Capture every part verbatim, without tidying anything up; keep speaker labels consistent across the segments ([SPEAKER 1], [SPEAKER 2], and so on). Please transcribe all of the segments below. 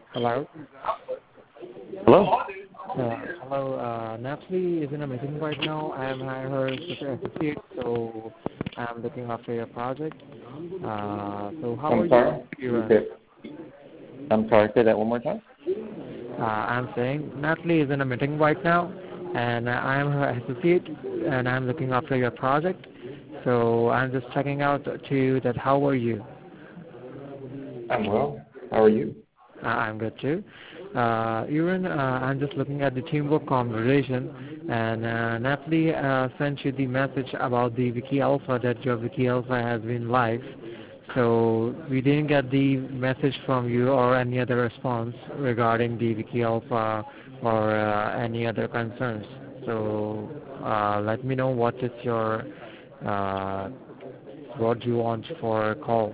[SPEAKER 1] Hello.
[SPEAKER 2] Hello?
[SPEAKER 1] Uh, hello. Uh, Natalie is in a meeting right now. I am her associate, so I'm looking after your project. Uh, so how are
[SPEAKER 2] I'm sorry?
[SPEAKER 1] you?
[SPEAKER 2] You
[SPEAKER 1] Kiran?
[SPEAKER 2] said, I'm sorry, say that one more time?
[SPEAKER 1] Uh, I'm saying Natalie is in a meeting right now, and uh, I am her associate, and I'm looking after your project. So I'm just checking out to you that how are you?
[SPEAKER 2] I'm well. How are you?
[SPEAKER 1] Uh, I'm good too. Uh, Ewan, uh, I'm just looking at the teamwork conversation, and uh, Natalie uh, sent you the message about the Wiki Alpha that your Wiki Alpha has been live. So we didn't get the message from you or any other response regarding the Wiki Alpha or uh, any other concerns. So uh, let me know what is your uh, what you want for a call.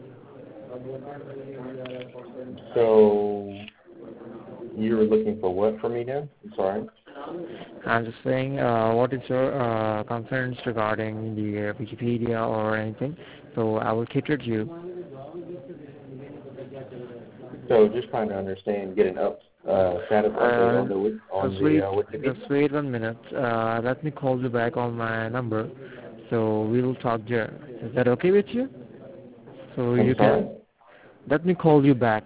[SPEAKER 2] So, you were looking for what from me now? I'm sorry.
[SPEAKER 1] I'm just saying, uh, what is your uh, concerns regarding the uh, Wikipedia or anything? So I will cater to you.
[SPEAKER 2] So, just trying to understand, get an up uh, status update
[SPEAKER 1] Uh,
[SPEAKER 2] on the on
[SPEAKER 1] just
[SPEAKER 2] the
[SPEAKER 1] wait,
[SPEAKER 2] uh, Wikipedia.
[SPEAKER 1] just wait one minute. Uh, let me call you back on my number, so we will talk there. Is that okay with you? So
[SPEAKER 2] I'm
[SPEAKER 1] you
[SPEAKER 2] sorry.
[SPEAKER 1] can let me call you back.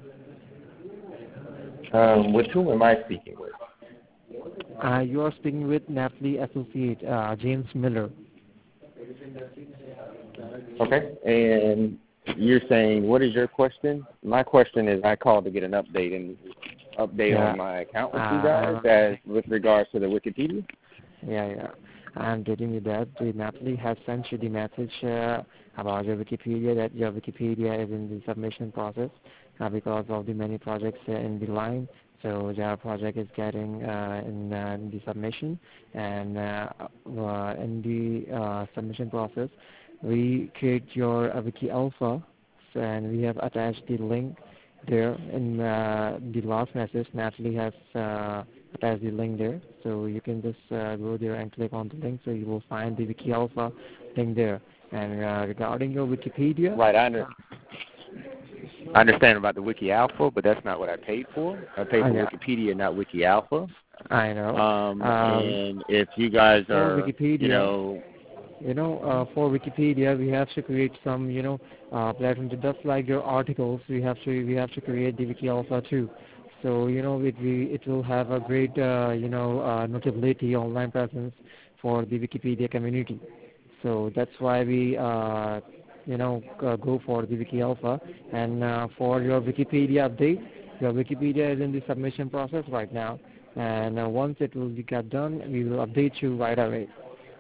[SPEAKER 2] Um, with whom am I speaking with?
[SPEAKER 1] Uh, you are speaking with Natalie Associate uh, James Miller.
[SPEAKER 2] Okay. And you're saying, what is your question? My question is, I called to get an update and update
[SPEAKER 1] Yeah.
[SPEAKER 2] on my account with
[SPEAKER 1] Uh,
[SPEAKER 2] you guys,
[SPEAKER 1] I'm
[SPEAKER 2] as with regards to the Wikipedia.
[SPEAKER 1] Yeah, yeah. I'm getting you that. The Natalie has sent you the message uh, about your Wikipedia, that your Wikipedia is in the submission process uh, because of the many projects uh, in the line. So your project is getting uh, in, uh, in the submission, and uh, uh, in the uh, submission process, we create your uh, Wiki Alpha, so, and we have attached the link there in uh, the last message. Natalie has uh, attached the link there, so you can just uh, go there and click on the link, so you will find the Wiki Alpha link there. And uh, regarding your Wikipedia,
[SPEAKER 2] Right, I, under, I understand about the Wiki Alpha, but that's not what I paid for. I paid
[SPEAKER 1] uh,
[SPEAKER 2] for
[SPEAKER 1] yeah,
[SPEAKER 2] Wikipedia, not Wiki Alpha.
[SPEAKER 1] I know.
[SPEAKER 2] Um,
[SPEAKER 1] Um,
[SPEAKER 2] and if you guys
[SPEAKER 1] for
[SPEAKER 2] are, you
[SPEAKER 1] Wikipedia,
[SPEAKER 2] know,
[SPEAKER 1] you know, uh, for Wikipedia, we have to create some, you know, uh, platform just like your articles. We have to we have to create the Wiki Alpha too. So you know, it we it will have a great, uh, you know, uh, notability, online presence for the Wikipedia community. So that's why we, uh, you know, uh, go for the Wiki Alpha. And uh, for your Wikipedia update, your Wikipedia is in the submission process right now. And uh, once it will be get done, we will update you right away.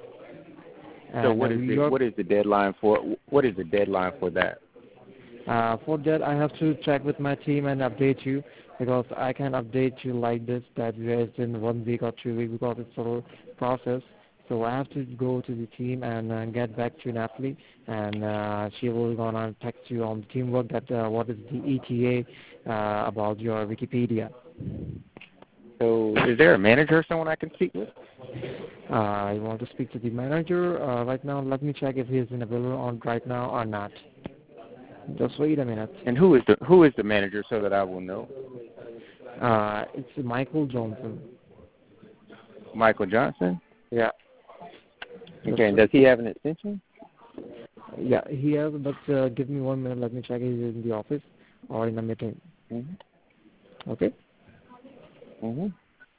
[SPEAKER 2] so
[SPEAKER 1] And uh,
[SPEAKER 2] what is the
[SPEAKER 1] your,
[SPEAKER 2] what is the deadline for what is the deadline for that?
[SPEAKER 1] uh, for that, I have to check with my team and update you because I can update you like this that it's in one week or two weeks because it's a process. So I have to go to the team and uh, get back to Natalie, and uh, she will gonna text you on the teamwork that uh, what is the E T A uh, about your Wikipedia.
[SPEAKER 2] So is there a manager or someone I can speak with?
[SPEAKER 1] Uh, I want to speak to the manager uh, right now. Let me check if he is available on right now or not. Just wait a minute.
[SPEAKER 2] And who is the who is the manager so that I will know?
[SPEAKER 1] Uh, it's Michael Johnson.
[SPEAKER 2] Michael Johnson?
[SPEAKER 1] Yeah. Just,
[SPEAKER 2] Okay, and does he have an extension?
[SPEAKER 1] yeah, he has, but uh, give me one minute. Let me check if he's in the office or in a meeting.
[SPEAKER 2] Mm-hmm.
[SPEAKER 1] Okay?
[SPEAKER 2] Mm-hmm.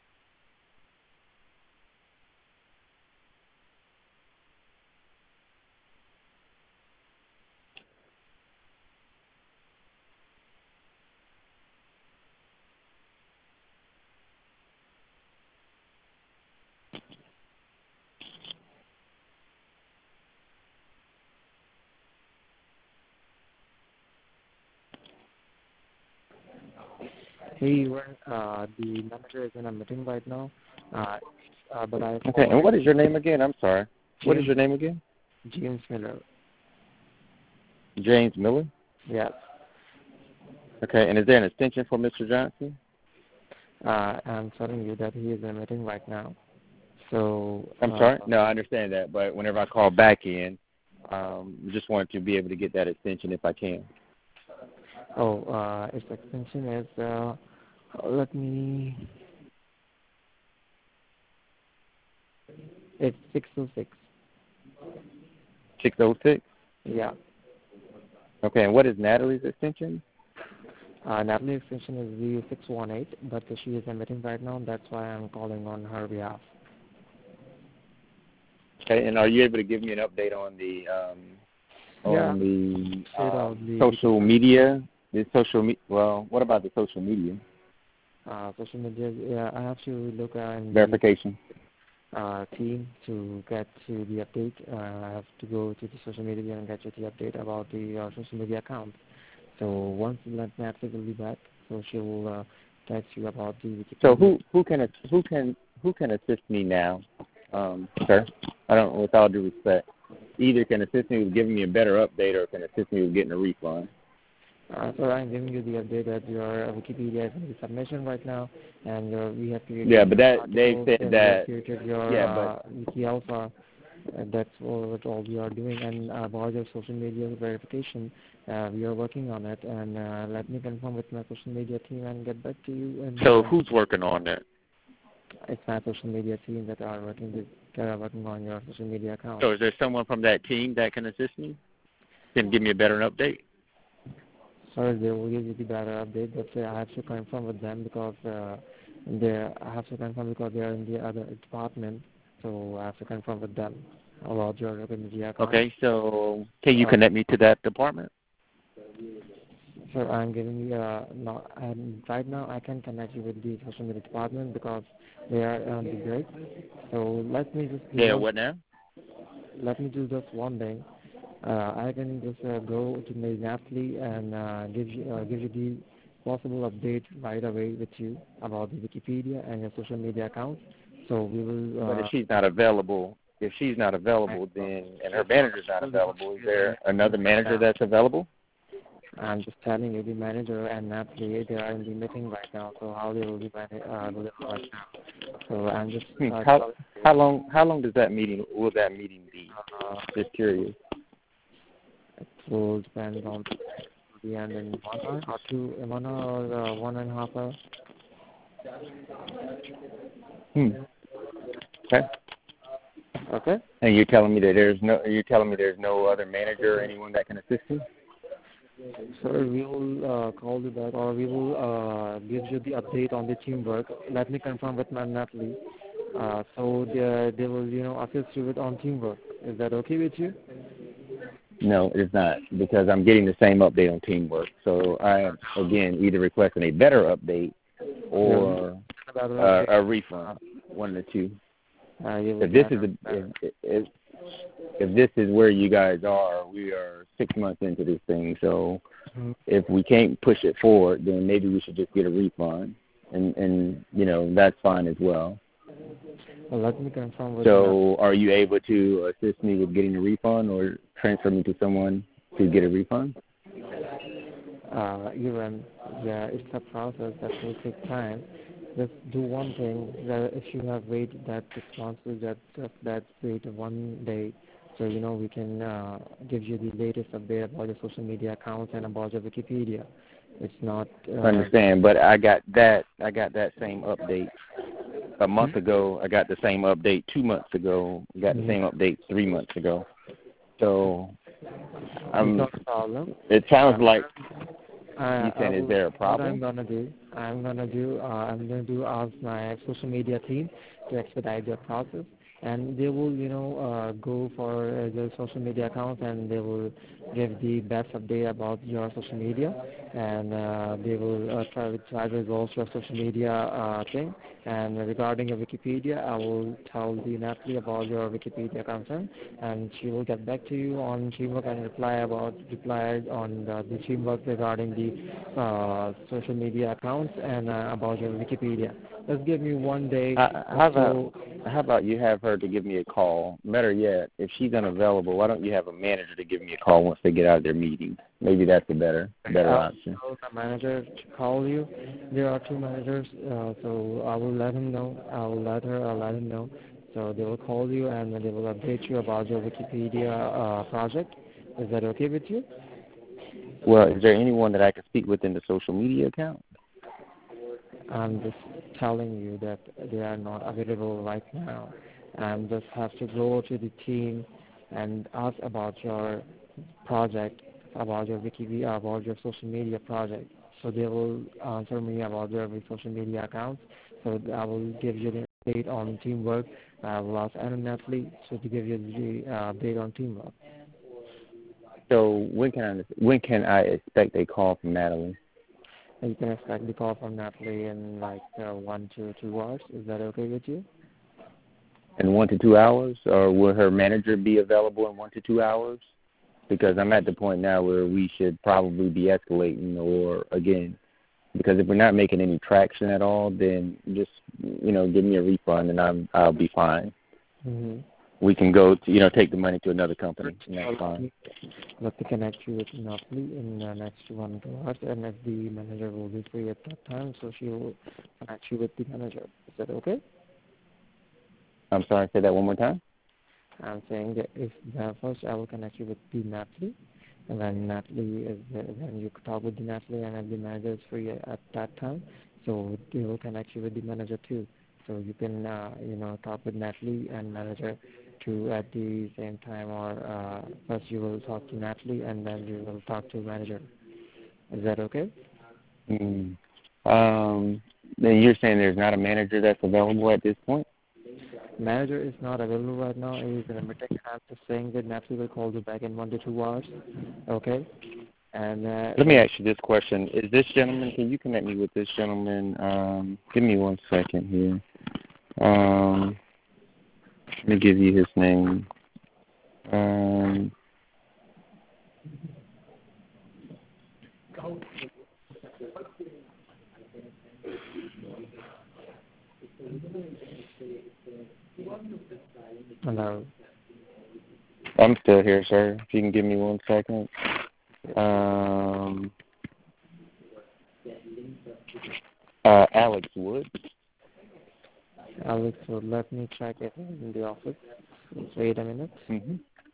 [SPEAKER 1] Hey, Ewan, uh, the manager is in a meeting right now, uh, uh, but I
[SPEAKER 2] Okay, and what is your name again? I'm sorry. What is
[SPEAKER 1] James,
[SPEAKER 2] your name again?
[SPEAKER 1] James Miller.
[SPEAKER 2] James Miller?
[SPEAKER 1] Yes.
[SPEAKER 2] Okay, and is there an extension for Mister Johnson?
[SPEAKER 1] Uh, I'm telling you that he is in a meeting right now. So,
[SPEAKER 2] I'm
[SPEAKER 1] uh,
[SPEAKER 2] sorry? No, I understand that, but whenever I call back in, um, just wanted to be able to get that extension if I can.
[SPEAKER 1] Oh, uh, its extension is, uh, let me, it's six oh six.
[SPEAKER 2] six oh six?
[SPEAKER 1] Yeah.
[SPEAKER 2] Okay, and what is Natalie's extension?
[SPEAKER 1] Uh, Natalie's extension is zero six one eight, but she is in a meeting right now. That's why I'm calling on her behalf.
[SPEAKER 2] Okay, and are you able to give me an update on the um,
[SPEAKER 1] Yeah.
[SPEAKER 2] on the,
[SPEAKER 1] Straight
[SPEAKER 2] uh,
[SPEAKER 1] out the
[SPEAKER 2] social media? The social me- well, what about the social media
[SPEAKER 1] uh, social media. Yeah, I have to look at the
[SPEAKER 2] verification?
[SPEAKER 1] uh, team to get to the update. Uh, I have to go to the social media and get you the update about the uh, social media account. So once Natalie will be back, so she will uh, text you about the Wikipedia.
[SPEAKER 2] So who who can who can who can assist me now, um, sir? I don't, with all due respect, either can assist me with giving me a better update or can assist me with getting a refund.
[SPEAKER 1] Uh, so I'm giving you the update that your uh, Wikipedia is in the submission right now, and your, we have created
[SPEAKER 2] Yeah, but that
[SPEAKER 1] articles,
[SPEAKER 2] they said
[SPEAKER 1] and
[SPEAKER 2] that.
[SPEAKER 1] we have created your
[SPEAKER 2] Yeah,
[SPEAKER 1] uh,
[SPEAKER 2] but
[SPEAKER 1] Wiki Alpha. Uh, that's all, what all we are doing. And uh, about your social media verification, uh, we are working on it. And uh, let me confirm with my social media team and get back to you. And
[SPEAKER 2] so
[SPEAKER 1] uh,
[SPEAKER 2] who's working on that?
[SPEAKER 1] it's my social media team that are working with, that are working on your social media account.
[SPEAKER 2] So is there someone from that team that can assist me? Can give me a better update?
[SPEAKER 1] Sorry, they will give you the better update, but uh, I have to confirm with them because uh, they I have to confirm because they are in the other department, so I have to confirm with them about your media account.
[SPEAKER 2] Okay, so can you uh, connect me to that department?
[SPEAKER 1] So I'm giving you uh, no, um, right now I can connect you with the social media department because they are on the break. So let me just do
[SPEAKER 2] Yeah,
[SPEAKER 1] one,
[SPEAKER 2] what now?
[SPEAKER 1] Let me do just one thing. Uh, I can just uh, go to Natalie and uh, give you uh, give you the possible update right away with you about the Wikipedia and your social media account. So we will. Uh,
[SPEAKER 2] but if she's not available, if she's not available, then and her manager's not available, is there another manager that's available?
[SPEAKER 1] I'm just telling you, the manager and Natalie, they are in the meeting right now. So how they will be managed uh, right now. So I'm just. Uh,
[SPEAKER 2] how how long how long does that meeting will that meeting be?
[SPEAKER 1] Uh,
[SPEAKER 2] just curious.
[SPEAKER 1] It will depend on the end in one hour or two, one hour or uh, one and a half hour.
[SPEAKER 2] Hmm. Okay.
[SPEAKER 1] Okay.
[SPEAKER 2] And you're telling me that there's no you're telling me there's no other manager or anyone that can assist you?
[SPEAKER 1] Sir, we will uh, call you back, or we will uh, give you the update on the teamwork. Let me confirm with my Natalie. Uh, so they, they will, you know, assist you with on teamwork. Is that okay with you?
[SPEAKER 2] No, it's not, because I'm getting the same update on teamwork. So I am, again, either requesting a better update or
[SPEAKER 1] yeah,
[SPEAKER 2] uh, a refund, one of the two.
[SPEAKER 1] Uh,
[SPEAKER 2] if this is a, if, if, if this is where you guys are, we are six months into this thing. So mm-hmm. if we can't push it forward, then maybe we should just get a refund, and and you know that's fine as well.
[SPEAKER 1] Well, let me confirm with
[SPEAKER 2] So are you able to assist me with getting a refund or transfer me to someone to get a refund?
[SPEAKER 1] Uh, even, yeah, it's a process that will take time. Just do one thing, that if you have waited that six months, just, just that wait one day, so, you know, we can uh, give you the latest update about your social media accounts and about your Wikipedia. It's not... Uh,
[SPEAKER 2] I understand, but I got that, I got that same update a month mm-hmm. ago. I got the same update two months ago. I got mm-hmm. the same update three months ago. So, um,
[SPEAKER 1] no problem.
[SPEAKER 2] It sounds uh, like
[SPEAKER 1] uh,
[SPEAKER 2] you said,
[SPEAKER 1] will,
[SPEAKER 2] is there a problem?
[SPEAKER 1] What I'm gonna do, I'm gonna do, uh, I'm gonna do ask my social media team to expedite their process, and they will, you know, uh, go for uh, their social media accounts, and they will give the best update about your social media, and uh, they will uh, try to try to resolve your social media uh, thing. And regarding your Wikipedia, I will tell the Natalie about your Wikipedia concern, and she will get back to you on teamwork and reply about reply on the, the teamwork regarding the uh, social media accounts and uh, about your Wikipedia. Just give me one day.
[SPEAKER 2] Uh, how about how about you have her to give me a call? Better yet, if she's unavailable, why don't you have a manager to give me a call once they get out of their meeting? Maybe that's a better better
[SPEAKER 1] I'll
[SPEAKER 2] option.
[SPEAKER 1] tell the manager to call you. There are two managers, uh, so I will let him know. I will let her. I'll let him know. So they will call you and they will update you about your Wikipedia uh, project. Is that okay with you?
[SPEAKER 2] Well, is there anyone that I can speak with in the social media account?
[SPEAKER 1] I'm just telling you that they are not available right now. And just have to go to the team and ask about your project, about your Wiki, about your social media project. So they will answer me about their social media accounts. So I will give you the update on teamwork. I will ask Aaron Natalie so to give you the uh, update on teamwork.
[SPEAKER 2] So when can I when can I expect a call from Natalie?
[SPEAKER 1] And you can expect the call from Natalie in like uh, one to two hours. Is that okay with you?
[SPEAKER 2] In one to two hours, or will her manager be available in one to two hours? Because I'm at the point now where we should probably be escalating, or again, because if we're not making any traction at all, then just you know give me a refund and I'm I'll be fine.
[SPEAKER 1] Mm-hmm.
[SPEAKER 2] We can go to you know take the money to another company, and that's fine.
[SPEAKER 1] Let me connect you with Natalie in the next one to two hours, and if the manager will be free at that time, so she will connect you with the manager. Is that okay?
[SPEAKER 2] I'm sorry, say that one more time.
[SPEAKER 1] I'm saying that if uh, first I will connect you with the Natalie, and then Natalie is uh, then you could talk with the Natalie, and if the manager is free at that time, so they will connect you with the manager too. So you can uh, you know talk with Natalie and manager too at the same time, or uh, first you will talk to Natalie and then you will talk to manager. Is that okay?
[SPEAKER 2] Mm. Um, then you're saying there's not a manager that's available at this point?
[SPEAKER 1] Manager is not available right now. It is in a meeting. I'm just saying that Natalie will call you back in one to two hours. Okay? And uh,
[SPEAKER 2] let me ask you this question: is this gentleman? Can you connect me with this gentleman? Um, give me one second here. Um, let me give you his name. Um,
[SPEAKER 1] hello.
[SPEAKER 2] I'm still here, sir. If you can give me one second. Um, uh, Alex Wood.
[SPEAKER 1] Alex, so let me check if he's in the office. Wait a minute.
[SPEAKER 2] Mm-hmm.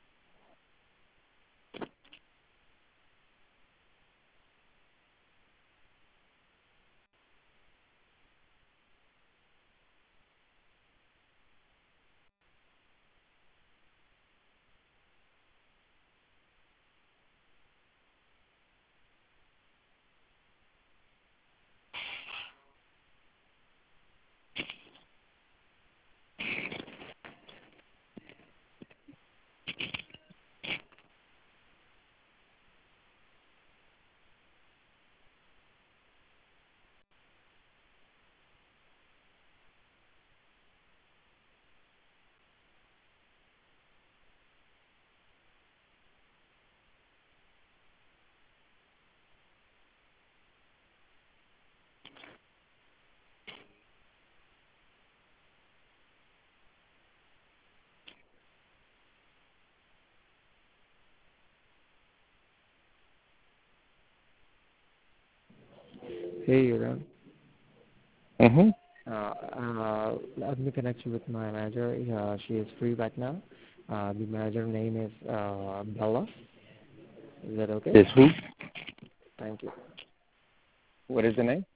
[SPEAKER 1] Hey, Aaron.
[SPEAKER 2] Mm-hmm.
[SPEAKER 1] Uh, uh, let me connect you with my manager. Uh, she is free right now. Uh, the manager name is uh, Bella. Is that okay?
[SPEAKER 2] Is who?
[SPEAKER 1] Thank you.
[SPEAKER 2] What is the name?